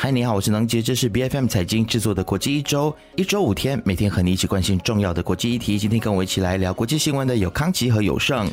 嗨，你好，我是能杰，这是 BFM 财经制作的国际一周5天，每天和你一起关心重要的国际议题。今天跟我一起来聊国际新闻的有康吉和有胜。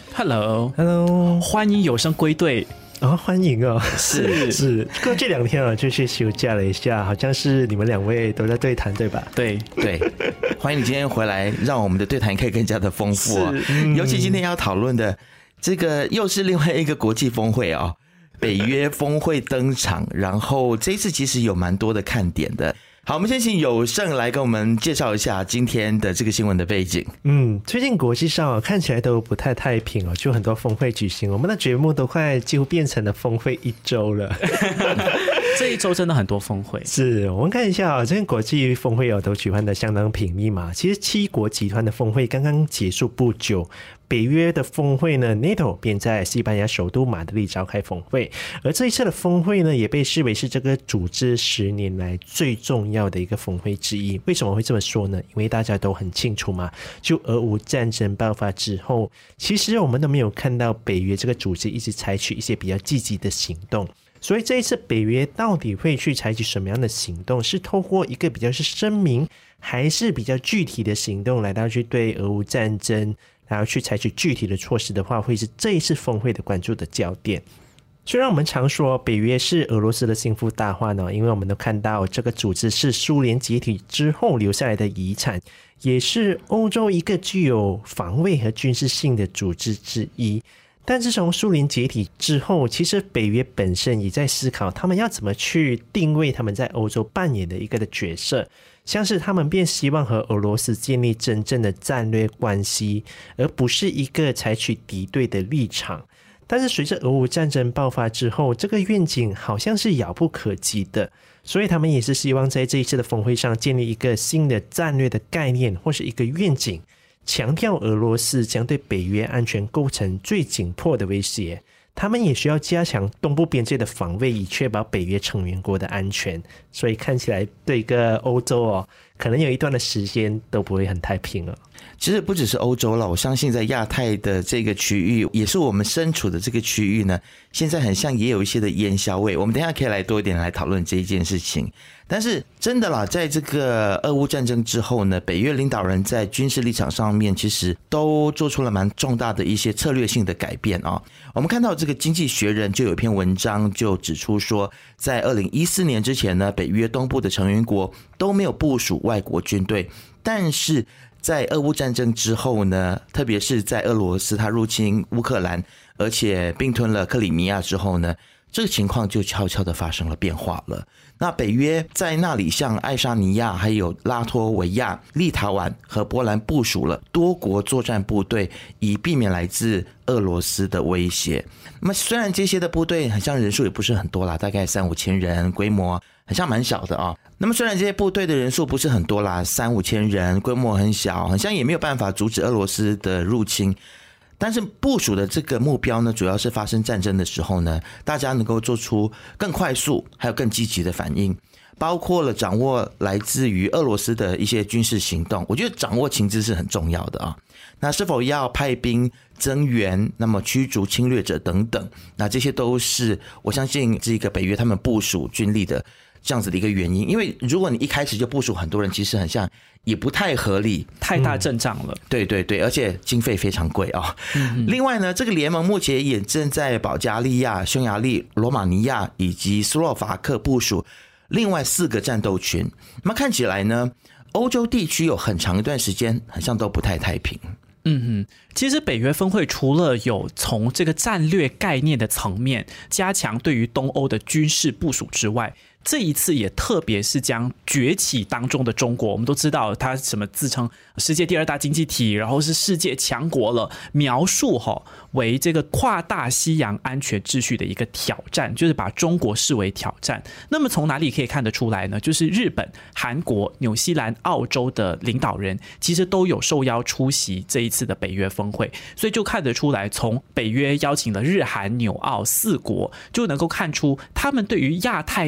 Hello， 欢迎有胜归队。 欢迎哦， 是。 过这2天啊，就是休假了一下，好像是你们2位都在对谈，对吧？ 对，欢迎你今天回来，让我们的对谈可以更加的丰富哦。尤其今天要讨论的这个又是另外一个国际峰会哦。北约峰会登场，然后这一次其实有蛮多的看点的。好，我们先请有胜来跟我们介绍一下今天的这个新闻的背景。 最近国际上看起来都不太太平就很多峰会举行，我们的节目都快几乎变成了峰会一周了。 这一周真的很多峰会， 是我们看一下这个国际峰会都举办的相当频密嘛。其实7国集团的峰会刚刚结束不久，北约的峰会呢 NATO 便在西班牙首都马德里召开峰会，而这一次的峰会呢也被视为是这个组织10年来最重要的一个峰会之一。为什么会这么说呢？因为大家都很清楚嘛，就俄乌战争爆发之后，其实我们都没有看到北约这个组织一直采取一些比较积极的行动。所以这一次北约到底会去采取什么样的行动？是透过一个比较是声明，还是比较具体的行动来到去对俄乌战争，然后去采取具体的措施的话，会是这一次峰会的关注的焦点。虽然我们常说北约是俄罗斯的心腹大患因为我们都看到这个组织是苏联解体之后留下来的遗产，也是欧洲一个具有防卫和军事性的组织之一。但自从苏联解体之后，其实北约本身也在思考他们要怎么去定位他们在欧洲扮演的一个的角色，像是他们便希望和俄罗斯建立真正的战略关系，而不是一个采取敌对的立场。但是随着俄乌战争爆发之后，这个愿景好像是遥不可及的，所以他们也是希望在这一次的峰会上建立一个新的战略的概念或是一个愿景，强调俄罗斯将对北约安全构成最紧迫的威胁，他们也需要加强东部边界的防卫，以确保北约成员国的安全。所以看起来对一个欧洲可能有一段的时间都不会很太平了。 其实不只是欧洲了，我相信在亚太的这个区域，也是我们身处的这个区域呢，现在很像也有一些的烟硝味。我们等一下可以来多一点来讨论这一件事情。但是真的啦，在这个俄乌战争之后呢，北约领导人在军事立场上面其实都做出了蛮重大的一些策略性的改变啊。我们看到这个经济学人就有一篇文章就指出说，在2014年之前呢，北约东部的成员国都没有部署外国军队，但是在俄乌战争之后呢，特别是在俄罗斯他入侵乌克兰，而且并吞了克里米亚之后呢，这个情况就悄悄的发生了变化了。那北约在那里向爱沙尼亚、还有拉脱维亚、立陶宛和波兰部署了多国作战部队，以避免来自俄罗斯的威胁。那么虽然这些的部队好像人数也不是很多啦，大概3-5千人，规模很像蛮小的啊。那么虽然这些部队的人数不是很多啦，3-5千人，规模很小，好像也没有办法阻止俄罗斯的入侵。但是部署的这个目标呢，主要是发生战争的时候呢，大家能够做出更快速还有更积极的反应，包括了掌握来自于俄罗斯的一些军事行动。我觉得掌握情资是很重要的啊。那是否要派兵增援，那么驱逐侵略者等等，那这些都是我相信这个北约他们部署军力的这样子的一个原因。因为如果你一开始就部署很多人，其实很像也不太合理， 太大阵仗了。 对，而且经费非常贵啊。另外呢，这个联盟目前也正在保加利亚、匈牙利、罗马尼亚以及斯洛伐克部署另外4个战斗群。那么看起来呢，欧洲地区有很长一段时间好像都不太太平。 其实北约峰会除了有从这个战略概念的层面加强对于东欧的军事部署之外，这一次也特别是将崛起当中的中国，我们都知道它什么自称世界第2大经济体，然后是世界强国了，描述为这个跨大西洋安全秩序的一个挑战，就是把中国视为挑战。那么从哪里可以看得出来呢？就是日本、韩国、纽西兰、澳洲的领导人其实都有受邀出席这一次的北约峰会，所以就看得出来，从北约邀请了日韩纽澳4国，就能够看出他们对于亚太地区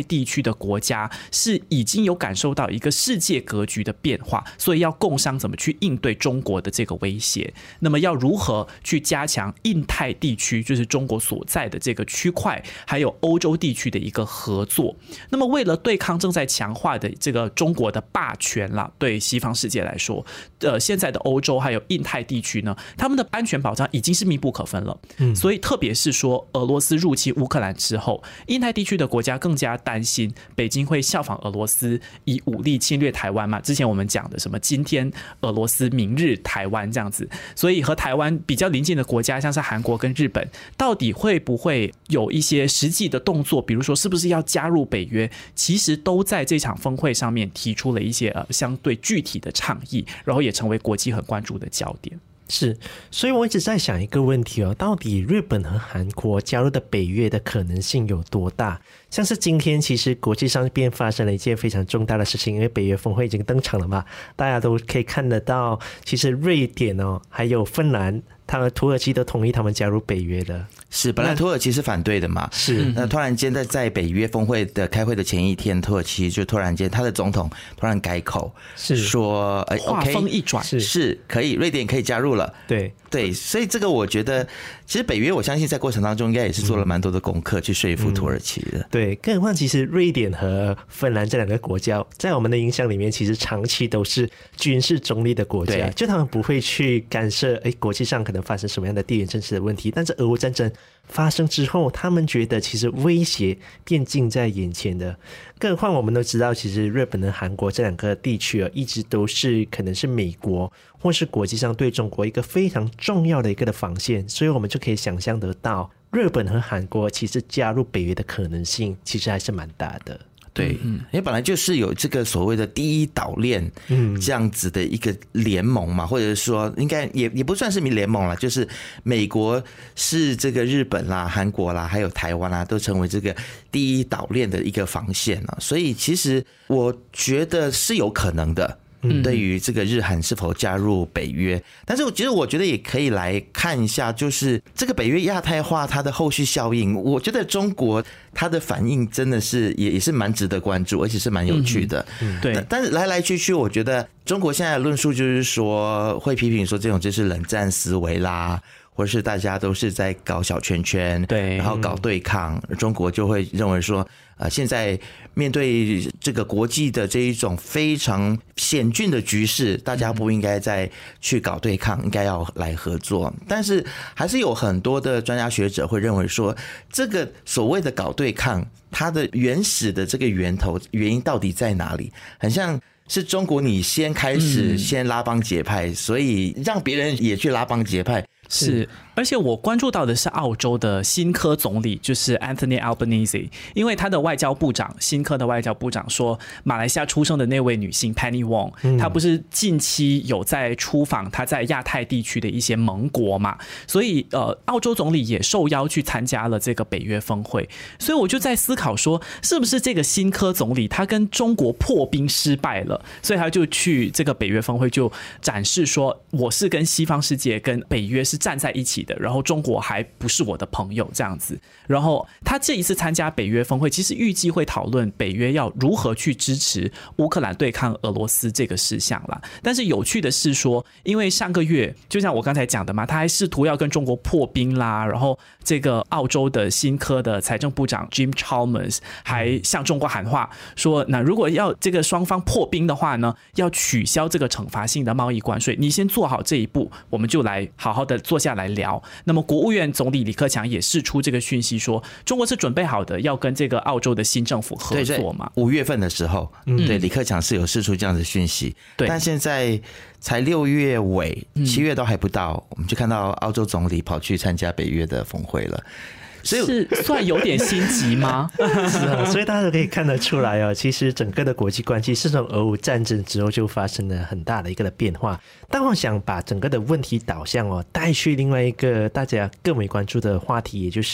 的国家是已经有感受到一个世界格局的变化，所以要共商怎么去应对中国的这个威胁，那么要如何去加强印太地区，就是中国所在的这个区块，还有欧洲地区的一个合作。那么为了对抗正在强化的这个中国的霸权啦，对西方世界来说，现在的欧洲还有印太地区呢，他们的安全保障已经是密不可分了。所以特别是说俄罗斯入侵乌克兰之后，印太地区的国家更加担心北京会效仿俄罗斯以武力侵略台湾嘛。之前我们讲的什么今天俄罗斯明日台湾这样子，所以和台湾比较邻近的国家像是韩国跟日本，到底会不会有一些实际的动作，比如说是不是要加入北约，其实都在这场峰会上面提出了一些相对具体的倡议，然后也成为国际很关注的焦点。 是，所以我一直在想一个问题哦，到底日本和韩国加入的北约的可能性有多大？像是今天其实国际上便发生了一件非常重大的事情，因为北约峰会已经登场了嘛，大家都可以看得到，其实瑞典哦，还有芬兰，他们土耳其都同意他们加入北约的。 是，本来土耳其是反对的嘛， 是， 那突然间在北约峰会的开会的前一天，土耳其就突然间他的总统突然改口，是说话锋一转， 是可以，瑞典可以加入了。对，所以这个我觉得，其实北约我相信在过程当中应该也是做了蛮多的功课去说服土耳其的。 对，更何况其实瑞典和芬兰这两个国家，在我们的印象里面，其实长期都是军事中立的国家，就他们不会去干涉国际上可能发生什么样的地缘政治的问题。但是俄乌战争发生之后，他们觉得其实威胁便近在眼前的。更何况我们都知道，其实日本和韩国这两个地区一直都是可能是美国或是国际上对中国一个非常重要的一个的防线，所以我们就可以想象得到，日本和韩国其实加入北约的可能性其实还是蛮大的。 对，因为本来就是有这个所谓的第一岛链这样子的一个联盟嘛，或者说应该也不算是联盟啦，就是美国是这个日本啦、韩国啦，还有台湾啦，都成为这个第一岛链的一个防线啊，所以其实我觉得是有可能的。对于这个日韩是否加入北约，但是我觉得也可以来看一下，就是这个北约亚太化它的后续效应。我觉得中国它的反应真的是也是蛮值得关注，而且是蛮有趣的。对，但是来来去去，我觉得中国现在的论述就是说，会批评说这种就是冷战思维啦，或者是大家都是在搞小圈圈，对，然后搞对抗，中国就会认为说，现在面对这个国际的这一种非常险峻的局势，大家不应该再去搞对抗，应该要来合作。但是还是有很多的专家学者会认为说，这个所谓的搞对抗，它的原始的这个源头原因到底在哪里？很像是中国你先开始先拉帮结派，所以让别人也去拉帮结派。 是，而且我关注到的是澳洲的新科总理，就是 Anthony Albanese， 因为他的外交部长，新科的外交部长说，马来西亚出生的那位女性 Penny Wong， 她不是近期有在出访她在亚太地区的一些盟国嘛，所以澳洲总理也受邀去参加了这个北约峰会，所以我就在思考说，是不是这个新科总理他跟中国破冰失败了，所以他就去这个北约峰会就展示说，我是跟西方世界跟北约是站在一起的，然后中国还不是我的朋友这样子。然后他这一次参加北约峰会，其实预计会讨论北约要如何去支持乌克兰对抗俄罗斯这个事项啦。但是有趣的是说，因为上个月就像我刚才讲的嘛，他还试图要跟中国破冰啦，然后这个澳洲的新科的财政部长 Jim Chalmers 还向中国喊话说，那如果要这个双方破冰的话呢，要取消这个惩罚性的贸易关税，你先做好这一步，我们就来好好的坐下来聊。那么国务院总理李克强也释出这个讯息说，中国是准备好的要跟这个澳洲的新政府合作嘛。 5月份的时候，对，李克强是有释出这样的讯息，但现在才6月尾，7月都还不到，我们就看到澳洲总理跑去参加北约的峰会了。 是算有点心急吗？ 是啊，所以大家都可以看得出来其实整个的国际关系是从俄乌战争之后就发生了很大的一个的变化。但我想把整个的问题导向带去另外一个大家更为关注的话题，也就是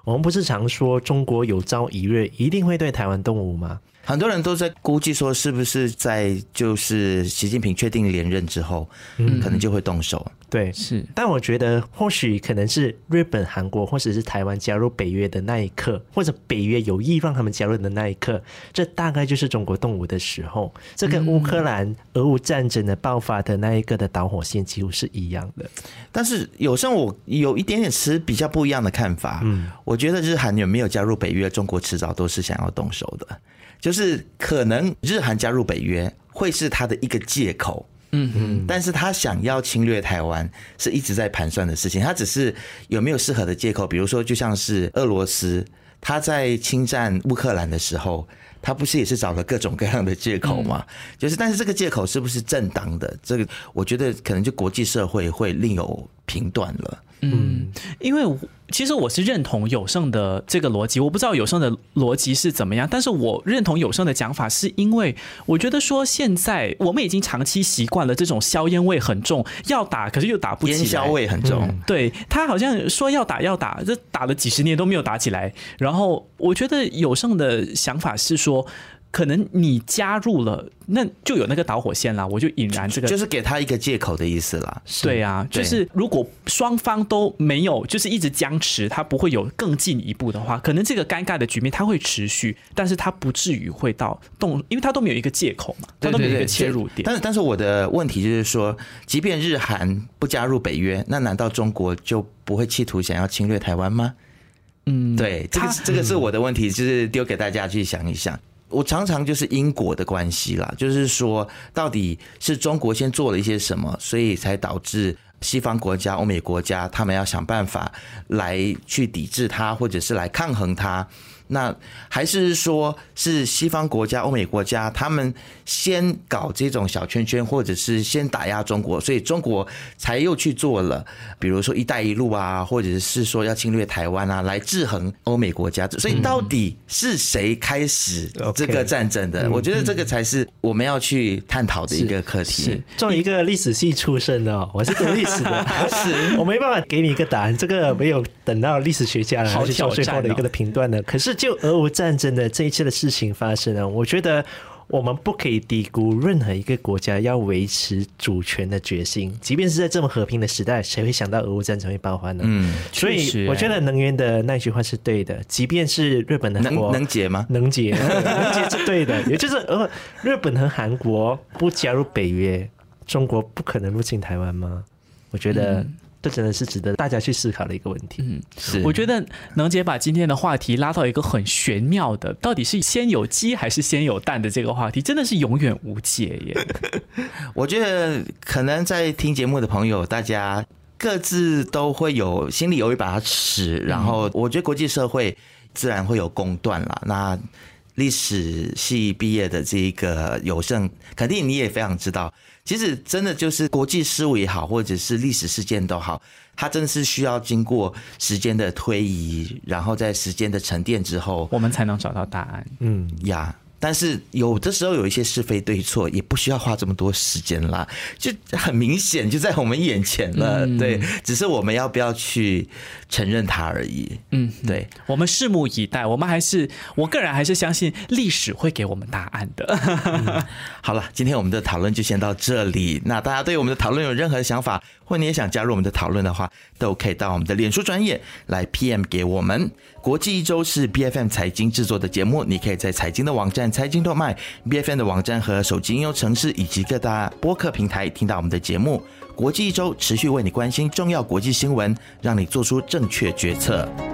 我们不是常说中国有朝一日一定会对台湾动武吗？ 很多人都在估计说，是不是在就是习近平确定连任之后，可能就会动手。 对， 是， 但我觉得或许可能是日本、韩国或者是台湾加入北约的那一刻，或者北约有意让他们加入的那一刻，这大概就是中国动武的时候。这跟乌克兰俄乌战争的爆发的那一个的导火线几乎是一样的。 但是有时候我有一点点持比较不一样的看法。我觉得日韩有没有加入北约，中国迟早都是想要动手的。就是可能日韩加入北约会是他的一个借口。但是他想要侵略台湾是一直在盘算的事情，他只是有没有适合的借口。比如说就像是俄罗斯他在侵占乌克兰的时候，他不是也是找了各种各样的借口吗？就是但是这个借口是不是正当的，这个我觉得可能就国际社会会另有评断了。 因为其实我是认同友胜的这个逻辑，我不知道友胜的逻辑是怎么样，但是我认同友胜的讲法，是因为我觉得说现在我们已经长期习惯了这种硝烟味很重，要打可是又打不起来， 烟硝味很重。 对，他好像说要打，这打了几十年都没有打起来。然后我觉得友胜的想法是说，可能你加入了，那就有那个导火线啦，我就引燃这个， 就是给他一个借口的意思啦。 对啊，就是如果双方都没有，就是一直僵持，他不会有更进一步的话，可能这个尴尬的局面它会持续，但是它不至于会到动，因为他都没有一个借口嘛，他都没有一个切入点。 但是我的问题就是说，即便日韩不加入北约，那难道中国就不会企图想要侵略台湾吗？对，这个是我的问题，就是丢给大家去想一想。我常常就是因果的关系啦，就是说到底是中国先做了一些什么，所以才导致西方国家、欧美国家他们要想办法来去抵制它，或者是来抗衡它。那还是说是西方国家、欧美国家他们先搞这种小圈圈，或者是先打压中国，所以中国才又去做了比如说一带一路啊，或者是说要侵略台湾啊，来制衡欧美国家。所以到底是谁开始这个战争的？我觉得这个才是我们要去探讨的一个课题。 作为一个历史系出身的，我是读历史的，是我没办法给你一个答案，这个没有等到历史学家来去做最后的一个的评断的。可是就俄乌战争的这一次的事情发生呢，我觉得我们不可以低估任何一个国家要维持主权的决心，即便是在这么和平的时代，谁会想到俄乌战争会爆发呢？所以我觉得能源的那句话是对的，即便是日本的韩国能解吗？ 能解是对的，也就是日本和韩国不加入北约，中国不可能入侵台湾吗？我觉得这真的是值得大家去思考的一个问题。 我觉得能姐把今天的话题拉到一个很玄妙的，到底是先有鸡还是先有蛋的这个话题，真的是永远无解耶。 我觉得可能在听节目的朋友，大家各自都会有心里有一把尺，然后我觉得国际社会自然会有公断啦。那历史系毕业的这个友胜，肯定你也非常知道，其实真的就是国际事务也好，或者是历史事件都好，它真的是需要经过时间的推移，然后在时间的沉淀之后， 我们才能找到答案。 但是有的时候有一些是非对错，也不需要花这么多时间啦，就很明显就在我们眼前了。对，只是我们要不要去承认它而已。对， 我们拭目以待。我个人还是相信历史会给我们答案的。 好了，今天我们的讨论就先到这里。那大家对我们的讨论有任何想法，或你也想加入我们的讨论的话，都可以到我们的脸书专页来 PM 给我们。国际一周是 BFM 财经制作的节目，你可以在财经的网站财经动脉、BFM 的网站和手机应用程式以及各大播客平台听到我们的节目。国际一周持续为你关心重要国际新闻，让你做出正确决策。